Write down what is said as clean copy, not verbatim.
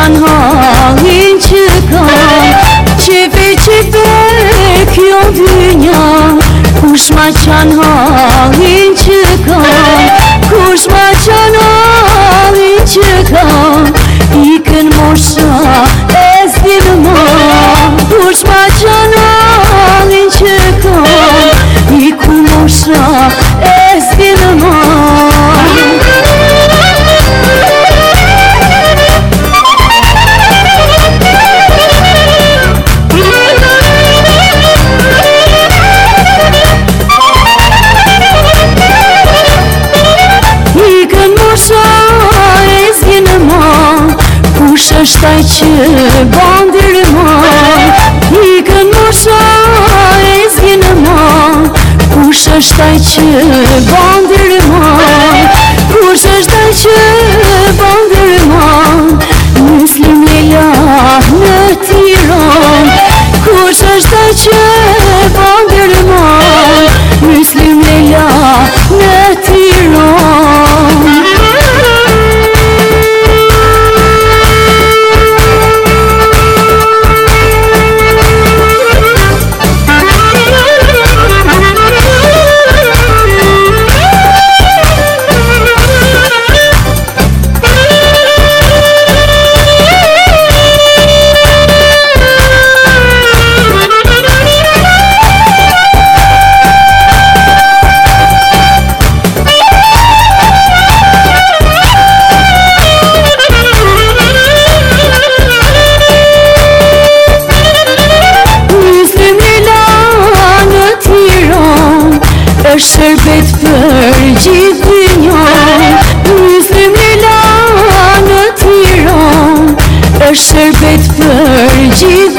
çan halin çıkan, çefe çefe kjo dünya. Kushma çan halin çıkan, kushma çan halin çıkan. İkın moşa ezdim ma, kushma çan halin çıkan. İkın moşa ezdim ma. Kush është ai që bandërma, ikën mosha e zgjinëma. Kush është ai që bandërma, kush është ai që bandërma. Muslim Leila në Tiranë, kush është ai që bandërma. Muslim Leila në Tiranë. është shërbet për gjithë dynjan. Muslim Leila në Tiranë, është shërbet për gjithë